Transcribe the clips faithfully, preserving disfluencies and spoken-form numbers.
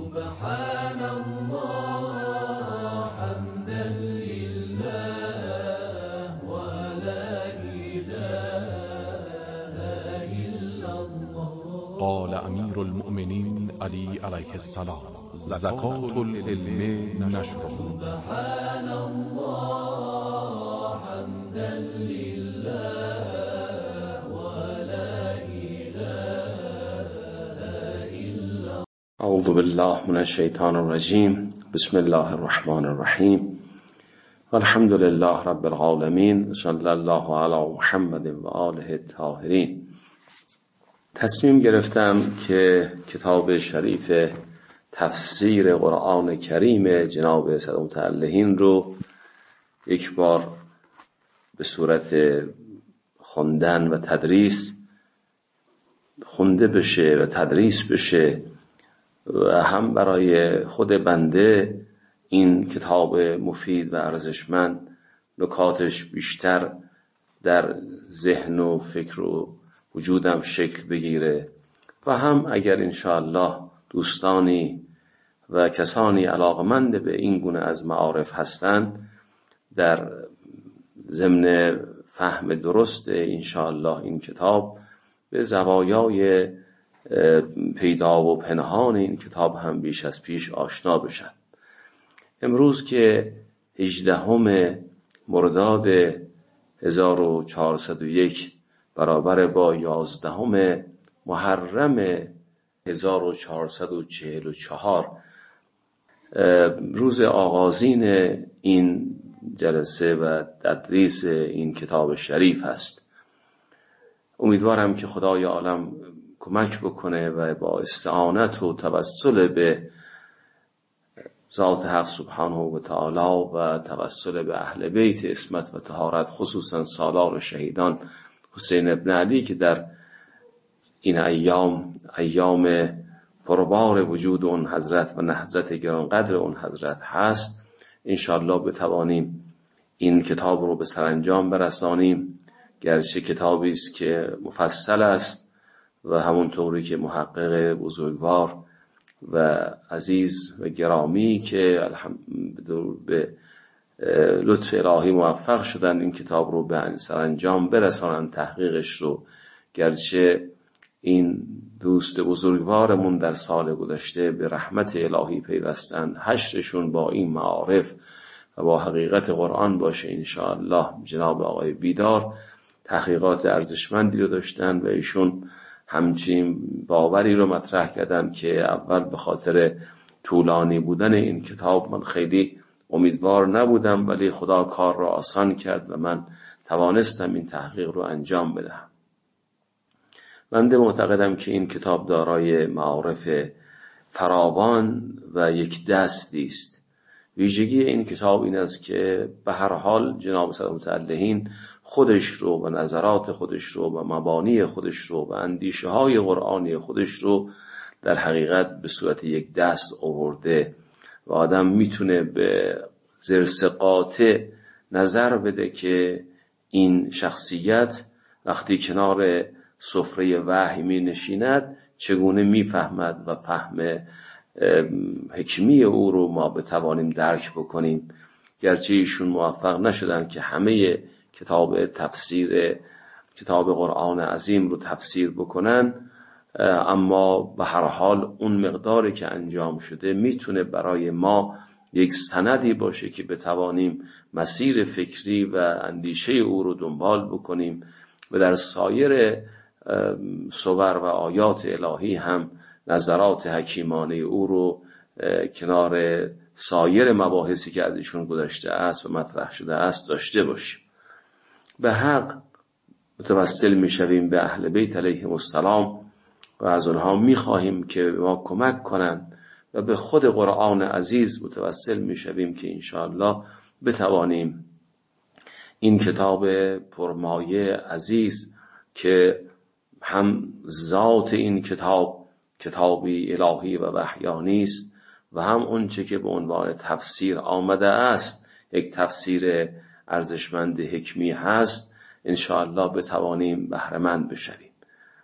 سبحان الله حمدا لله ولا إله إلا الله. قال امیر المؤمنین علی علیه السلام: زکات العلم نشره. سبحان الله حمدا لله ولا إله إلا. اعوذ بالله من الشیطان الرجیم. بسم الله الرحمن الرحیم. الحمد لله رب العالمین. صلی الله علی محمد و آله الطاهرین. تصمیم گرفتم که کتاب شریف تفسیر قرآن کریم جناب سید متعلهین رو یک بار به صورت خواندن و تدریس خونده بشه و تدریس بشه و هم برای خود بنده این کتاب مفید و ارزشمند نکاتش بیشتر در ذهن و فکر و وجودم شکل بگیره و هم اگر انشاءالله دوستانی و کسانی علاقمند به این گونه از معارف هستند در ضمن فهم درست انشاءالله این کتاب به زوایای پیدا و پنهان این کتاب هم بیش از پیش آشنا بشن. امروز که هجدهم مرداد هزار و چهارصد و یک برابر با یازدهم محرم هزار و چهارصد و چهل و چهار روز آغازین این جلسه و تدریس این کتاب شریف است. امیدوارم که خدای عالم کمک بکنه و با استعانت و توسل به ذات حق سبحانه و تعالی و توسل به اهل بیت عصمت و طهارت، خصوصا سالار شهیدان حسین ابن علی که در این ایام ایام پربار وجود اون حضرت و نهضت گرانقدر اون حضرت هست، انشاءالله بتوانیم این کتاب رو به سرانجام برسانیم. گرچه کتابی است که مفصل است و همونطوری که محقق بزرگوار و عزیز و گرامی که الحمدلله به لطف الهی موفق شدن این کتاب رو به سرانجام برسانن تحقیقش رو، گرچه این دوست بزرگوارمون در سال گذشته به رحمت الهی پیوستند، حشرشون با این معارف و با حقیقت قرآن باشه انشاءالله. جناب آقای بیدار تحقیقات ارزشمندی رو داشتن و ایشون همچین باوری رو مطرح کردن که اول به خاطر طولانی بودن این کتاب من خیلی امیدوار نبودم، ولی خدا کار را آسان کرد و من توانستم این تحقیق رو انجام بدهم. بنده معتقدم که این کتاب دارای معارف فراوان و یک دستی است. ویژگی این کتاب این است که به هر حال جناب سید متعلهین خودش رو و نظرات خودش رو و مبانی خودش رو و اندیشه های قرآنی خودش رو در حقیقت به صورت یک دست آورده و آدم میتونه به زرس قاطع نظر بده که این شخصیت وقتی کنار سفره وحی می نشیند چگونه میفهمد و فهم حکمی او رو ما بتوانیم درک بکنیم. گرچه ایشون موفق نشدن که همه کتاب تفسیر کتاب قرآن عظیم رو تفسیر بکنن، اما به هر حال اون مقداری که انجام شده میتونه برای ما یک سندی باشه که بتوانیم مسیر فکری و اندیشه او رو دنبال بکنیم و در سایر صور و آیات الهی هم نظرات حکیمانه او رو کنار سایر مباحثی که از ایشون گذشته است و مطرح شده است داشته باشیم. به حق متوسل میشویم به اهل بیت علیهم السلام و از اونها میخواهیم که به ما کمک کنند و به خود قرآن عزیز متوسل میشویم که انشاءالله بتوانیم این کتاب پرمایه عزیز که هم ذات این کتاب کتابی الهی و وحیانی است و هم اونچه که به عنوان تفسیر آمده است یک تفسیر ارزشمند حکمی هست، انشاءالله بتوانیم بهره مند بشویم.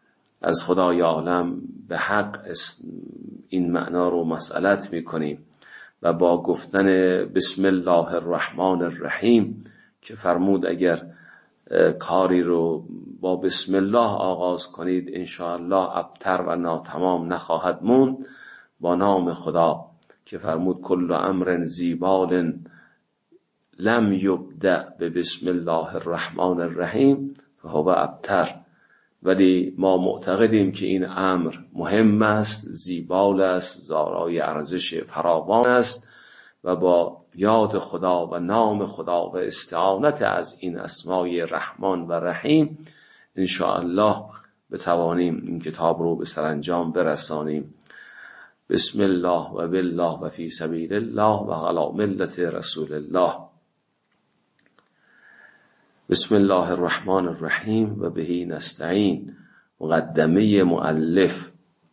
از خدای عالم به حق این معنا رو مسئلت میکنیم و با گفتن بسم الله الرحمن الرحیم که فرمود اگر کاری رو با بسم الله آغاز کنید انشاءالله ابتر و ناتمام نخواهد موند، با نام خدا که فرمود کل امر زیبال لم یبدأ به بسم الله الرحمن الرحیم فهو ابتر. ولی ما معتقدیم که این امر مهم است، زیبال است، دارای ارزش فراوان است و با یاد خدا و نام خدا و استعانت از این اسمای رحمان و رحیم انشاءالله بتوانیم این کتاب رو به سرانجام برسانیم. بسم الله و بالله و فی سبیل الله و علی ملت رسول الله. بسم الله الرحمن الرحیم و بهی نستعین. مقدمه مؤلف.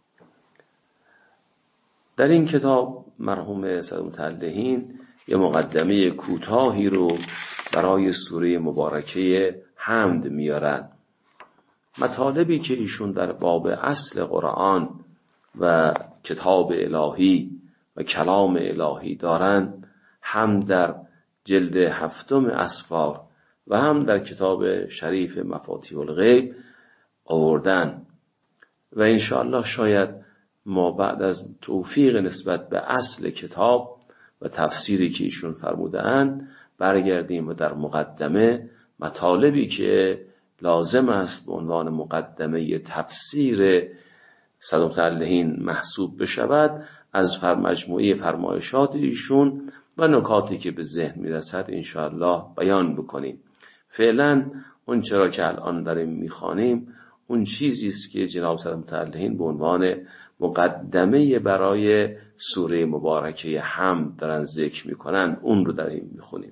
در این کتاب مرحوم سید متعلهین یه مقدمه کوتاهی رو برای سوره مبارکه حمد میارن. مطالبی که ایشون در باب اصل قرآن و کتاب الهی و کلام الهی دارن هم در جلد هفتم اسفار و هم در کتاب شریف مفاتیح الغیب آوردن و انشاءالله شاید ما بعد از توفیق نسبت به اصل کتاب و تفسیری که ایشون فرمودن برگردیم و در مقدمه مطالبی که لازم است به عنوان مقدمه تفسیر سید متعلهین محسوب بشود از مجموعه فرمایشات ایشون و نکاتی که به ذهن میرسد انشاءالله بیان بکنیم. فعلا اون چرا که الان داریم میخوانیم اون چیزی است که جناب سید متعلهین به عنوان مقدمه برای سوره مبارکه حمد دارن ذکر میکنن، اون رو داریم میخونیم.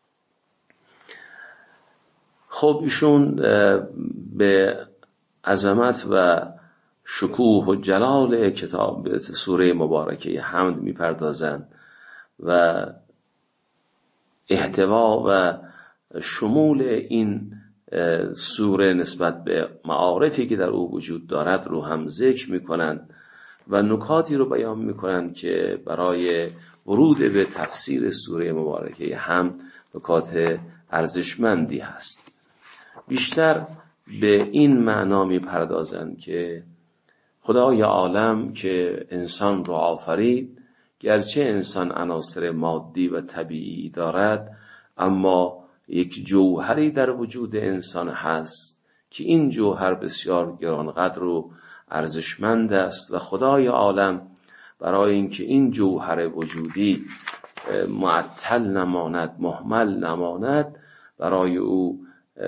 خب ایشون به عظمت و شکوه و جلال کتاب سوره مبارکه حمد میپردازند و احتوا و شمول این سوره نسبت به معارفی که در او وجود دارد رو هم ذکر میکنند و نکاتی رو بیان میکنند که برای ورود به تفسیر سوره مبارکه حمد نکات ارزشمندی هست. بیشتر به این معنا میپردازند که خدای عالم که انسان رو آفرید، گرچه انسان عناصر مادی و طبیعی دارد اما یک جوهری در وجود انسان هست که این جوهر بسیار گرانقدر و ارزشمند است و خدای عالم برای اینکه این جوهر وجودی معطل نماند، مهمل نماند، برای او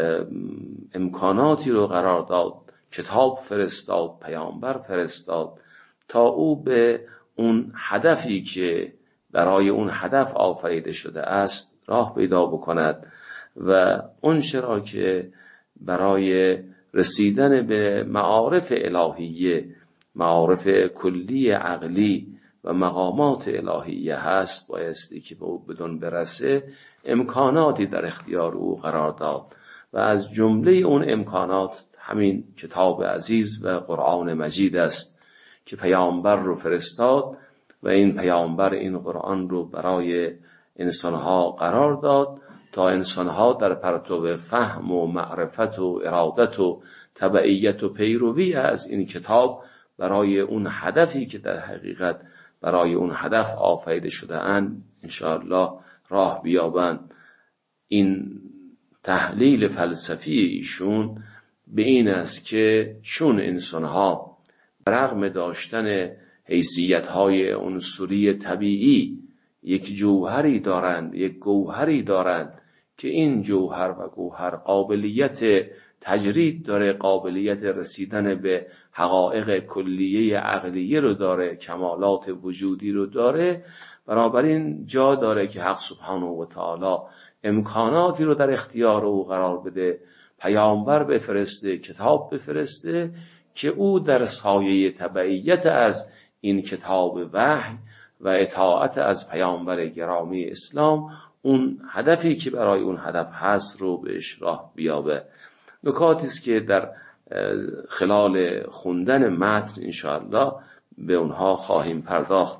امکاناتی رو قرار داد، کتاب فرستاد، پیامبر فرستاد تا او به اون هدفی که برای اون هدف آفریده شده است راه پیدا بکند و اون چرا که برای رسیدن به معارف الهیه، معارف کلی عقلی و مقامات الهیه هست، بایستی که به او بدون برسه امکاناتی در اختیار او قرار داد و از جمله اون امکانات همین کتاب عزیز و قرآن مجید است که پیامبر رو فرستاد و این پیامبر این قرآن رو برای انسانها قرار داد تا انسانها در پرتو فهم و معرفت و ارادت و تبعیت و پیروی از این کتاب برای اون هدفی که در حقیقت برای اون هدف آفریده شده اند انشاءالله راه بیابند. این تحلیل فلسفی ایشون به این است که چون انسانها رغم داشتن حیثیت‌های عنصری طبیعی یک جوهری دارند، یک گوهری دارند که این جوهر و گوهر قابلیت تجرید داره، قابلیت رسیدن به حقایق کلیه عقلیه رو داره، کمالات وجودی رو داره، بنابراین جا داره که حق سبحانه و تعالی امکاناتی رو در اختیار او قرار بده، پیامبر بفرسته، کتاب بفرسته که او در سایه تبعیت از این کتاب وحی و اطاعت از پیامبر گرامی اسلام اون هدفی که برای اون هدف هست رو بهش راه بیابه. نکاتی است که در خلال خوندن متن انشاءالله به اونها خواهیم پرداخت.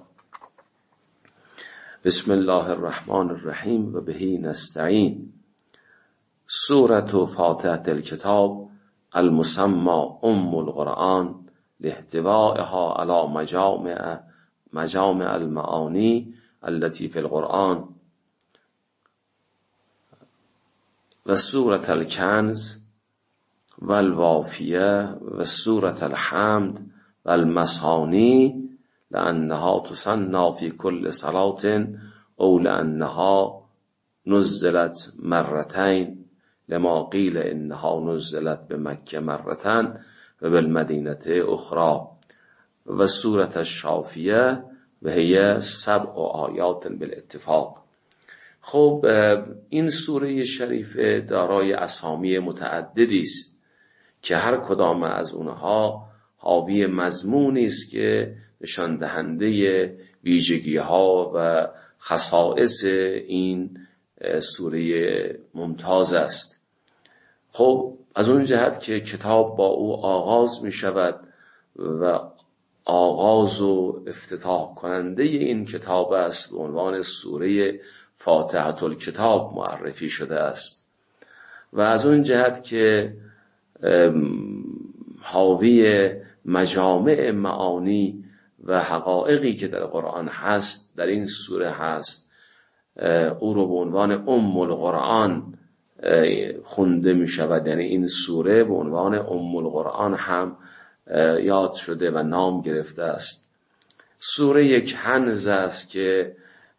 بسم الله الرحمن الرحیم و بهی نستعین. سورة فاتحة الكتاب المسمى ام القرآن لاحتوائها على مجامع مجامع المعانی التي في القرآن و سورة الکنز و الوافیه و سورة الحمد و المثانی لأنها تسنى في كل صلاة او لأنها نزلت مرتين لما قيل انها نزلت بمكة مرتين و بالمدینة اخرى و سورة الشافیه و هي سبع آیات بالاتفاق. خب این سوره شریفه دارای اسامی متعددی است که هر کدام از اونها حاوی مضمونی است که نشان دهنده ویژگی ها و خصائص این سوره ممتاز است. خب از اون جهت که کتاب با او آغاز می شود و آغاز و افتتاح کننده این کتاب است به عنوان سوره فاتحة الکتاب معرفی شده است و از اون جهت که حاوی مجامع معانی و حقایقی که در قرآن هست در این سوره هست، او رو به عنوان ام القرآن خونده می شود. یعنی این سوره به عنوان ام القرآن هم یاد شده و نام گرفته است. سوره یک کنز است که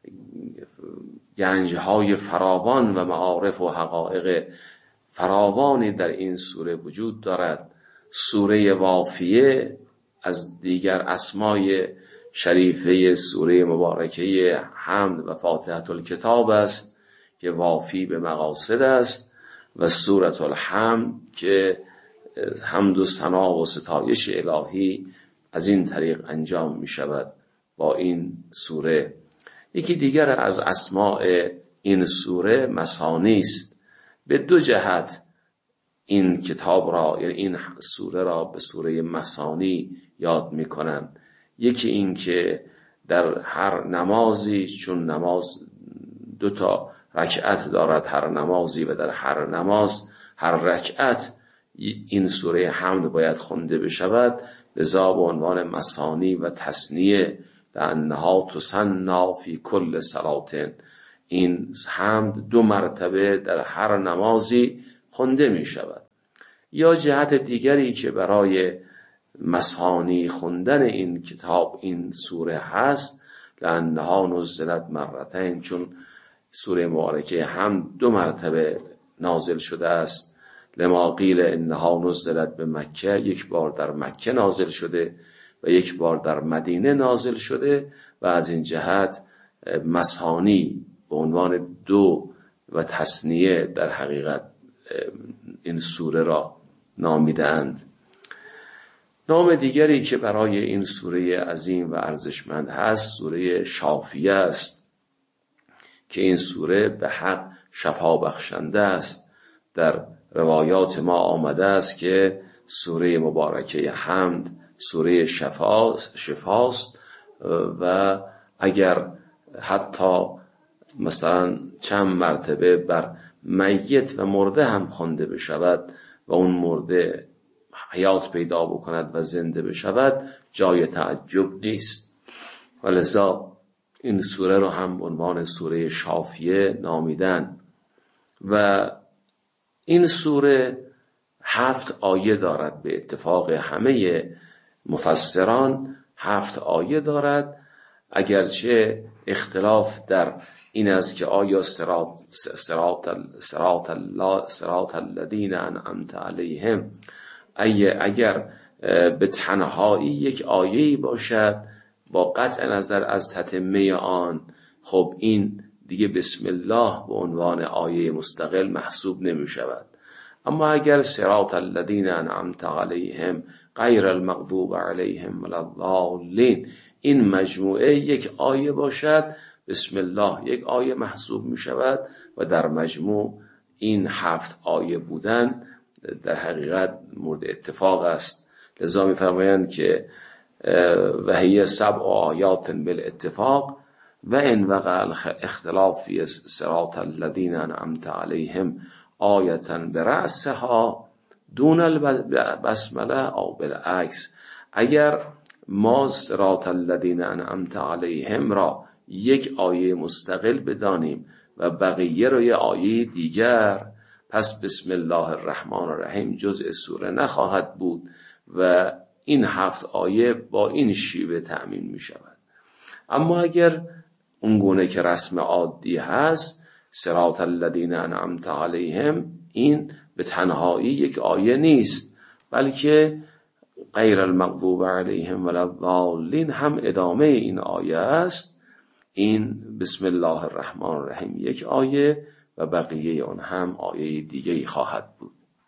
گنجهای فراوان و معارف و حقایق فراوانی در این سوره وجود دارد. سوره وافیه از دیگر اسمای شریفه سوره مبارکه حمد و فاتحة الکتاب است که وافی به مقاصد است و سوره الحمد که حمد و ثنا و ستایش الهی از این طریق انجام می شود با این سوره. یکی دیگر از اسماء این سوره مثانی است. به دو جهت این کتاب را یعنی این سوره را به سوره مثانی یاد می کنند. یکی این که در هر نمازی، چون نماز دو تا رکعت دارد هر نمازی و در هر نماز هر رکعت این سوره حمد باید خونده بشود، لذا به عنوان مثانی و تثنیه لأنها تسنى فی کل صلاة، این حمد دو مرتبه در هر نمازی خونده می شود. یا جهت دیگری که برای مثانی خوندن این کتاب این سوره هست، لأنها نزلت مرتين، چون سوره مبارکه حمد دو مرتبه نازل شده است. لما قیل انها نزلت به مکه، یک بار در مکه نازل شده و یک بار در مدینه نازل شده و از این جهت مثانی به عنوان دو و تثنیه در حقیقت این سوره را نامیدند. نام دیگری که برای این سوره عظیم و ارزشمند هست سوره شافیه است که این سوره به حق شفا بخشنده است. در روایات ما آمده است که سوره مبارکه حمد سوره شفاست, شفاست و اگر حتی مثلا چند مرتبه بر میت و مرده هم خوانده بشود و اون مرده حیات پیدا بکند و زنده بشود جای تعجب نیست. ولذا این سوره رو هم به عنوان سوره شافیه نامیدن. و این سوره هفت آیه دارد، به اتفاق همه مفسران هفت آیه دارد، اگرچه اختلاف در این است که آیا صراط صراط صراط الله صراط الذین انعمت علیهم اگر به تنهایی یک آیه‌ای باشد با قطع نظر از تتمه آن، خب این دیگه بسم الله به عنوان آیه مستقل محسوب نمی شود. اما اگر صراط الذین انعمت علیهم غیر المغضوب علیهم ولا الضالین این مجموعه یک آیه باشد، بسم الله یک آیه محسوب می شود و در مجموع این هفت آیه بودن در حقیقت مورد اتفاق است. لذا می‌فرمایند که و هی سبع آیات بالاتفاق و ان وقع اختلاف فی صراط الذین انعمت علیهم آیة برأسها دون البسمله او بالعکس. اگر ما صراط الذین انعمت علیهم را یک آیه مستقل بدانیم و بقیه رو یه آیه دیگر، پس بسم الله الرحمن الرحیم جزء سوره نخواهد بود و این هفت آیه با این شیوه تأمین می شود. اما اگر اون گونه که رسم عادی هست، صراط الذین انعمت علیهم، این به تنهایی یک آیه نیست، بلکه غیر المغضوب علیهم ولا الضالین هم ادامه این آیه است. این بسم الله الرحمن الرحیم یک آیه و بقیه اون هم آیه دیگه خواهد بود.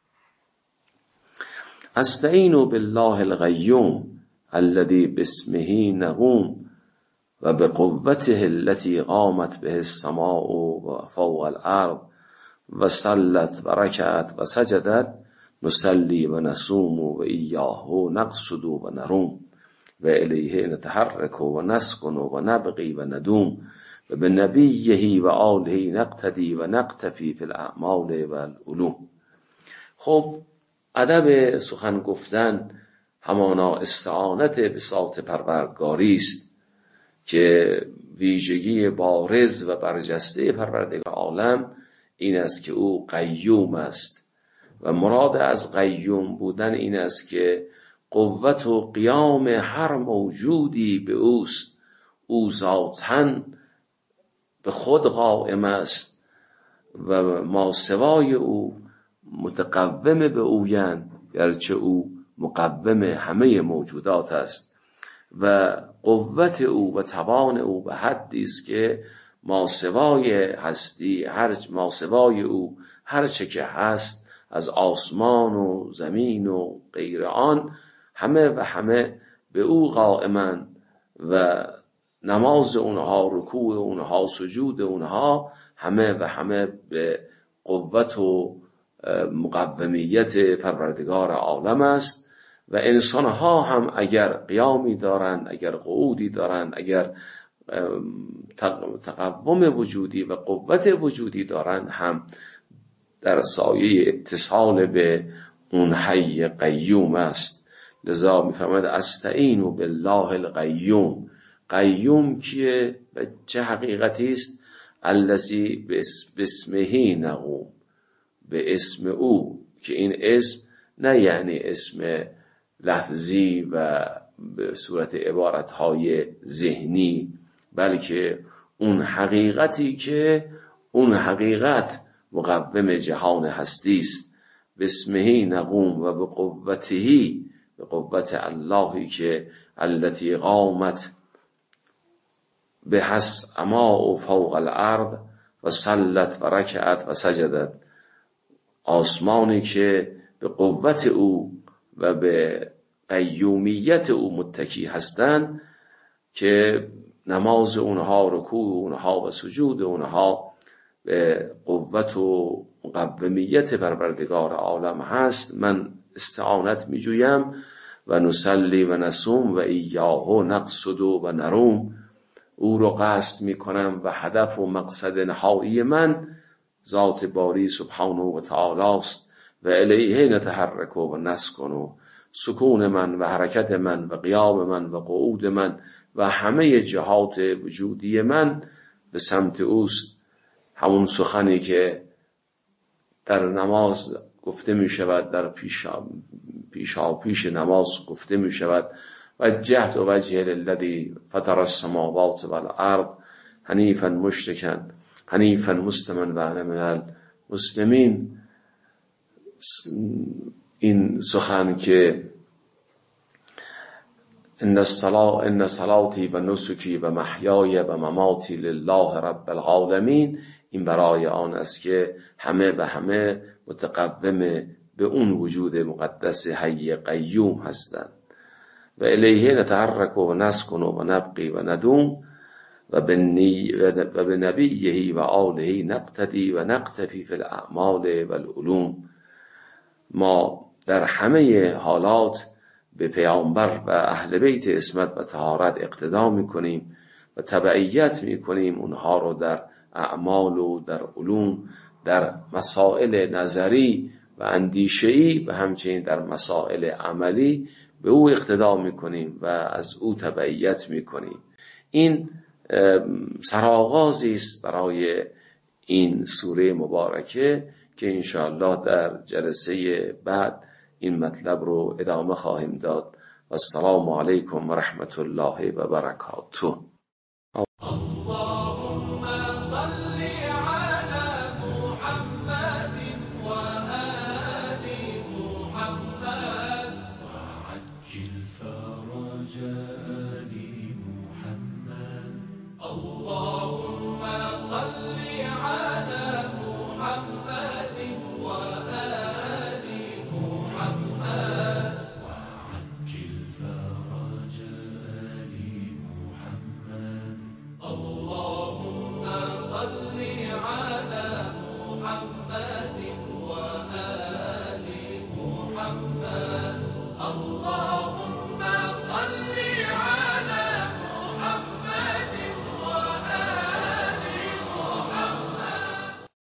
استعینوا بالله القیوم الذی باسمه نقوم و بقوته التي قامت به السماء و فوق الارض و صلت و رکعت و سجدت نصلی و نصوم و ایاه نقصد و نروم و الیه نتحرک و نسکن و نبغی و ندوم و به نبیه و آله نقتدی و نقتفی فی الاعمال و العلوم. خب ادب سخن گفتن همانا استعانت به ذات پروردگاری است که ویژگی بارز و برجسته پروردگار عالم این است که او قیوم است و مراد از قیوم بودن این است که قوت و قیام هر موجودی به اوست. او ذاتاً به خود قائم است و ما سوای او متقوم به اویند، گرچه او مقوم همه موجودات است و قوت او و توان او به حدی است که ما سوای هستی، هر ما سوای او هر چه که هست از آسمان و زمین و غیر آن همه و همه به او قائمند و نماز اونها، رکوع اونها، سجود اونها همه و همه به قوت و مقومیت پروردگار عالم است. و انسانها هم اگر قیامی دارند، اگر قعودی دارند، اگر تقوم وجودی و قوت وجودی دارند، هم در سایه اتصال به اون حی قیوم است. لذا می‌فرماید استعینوا بالله القیوم. قیوم کیه و چه حقیقتی است؟ الذی باسمه نقوم، به اسم او، که این اسم نه یعنی اسم لفظی و به صورت عبارتهای ذهنی، بلکه اون حقیقتی که اون حقیقت مقوم جهان هستی است. باسمه نقوم و به قوتهی، به قوت اللهی که التي قامت به حس اما و فوق الارض و صلت و رکعت و سجدت، آسمانی که به قوت او و به قیومیت او متکی هستند که نماز اونها، رکوع اونها و سجود اونها به قوت و مقومیت پروردگار عالم هست. من استعانت می جویم و نصلی و نصوم و ایاه نقصد و نروم، او رو قصد می کنم و هدف و مقصد نهایی من ذات باری سبحانه و تعالی است و الیه نتحرک و نسکن، و سکون من و حرکت من و قیام من و قعود من و همه جهات وجودی من به سمت اوست. همون سخنی که در نماز گفته می شود، در پیشا پیشا پیش نماز گفته می شود وجهت وجه للذی فطر السماوات والارض حنیفا مشرکا حنیفا مسلما و انا من المسلمین. این سخن که ان الصلاة ان صلاتی و نسکی و محیای و مماتی لله رب العالمین، این برای آن است که همه و همه متقوم به اون وجود مقدس حی قیوم هستند. و الیه نتحرک و نسکن و نبقی و ندوم و به نبیه و آله نقتدی و نقتفی فی الاعمال و العلوم. ما در همه حالات به پیامبر و اهل بیت عصمت و طهارت اقتدا میکنیم و تبعیت میکنیم اونها رو در اعمال و در علوم، در مسائل نظری و اندیشه‌ای و همچنین در مسائل عملی به او اقتدا میکنیم و از او تبعیت میکنیم. این سرآغازی است برای این سوره مبارکه که انشاءالله در جلسه بعد این مطلب رو ادامه خواهیم داد. السلام علیکم و رحمت الله و برکاته. الله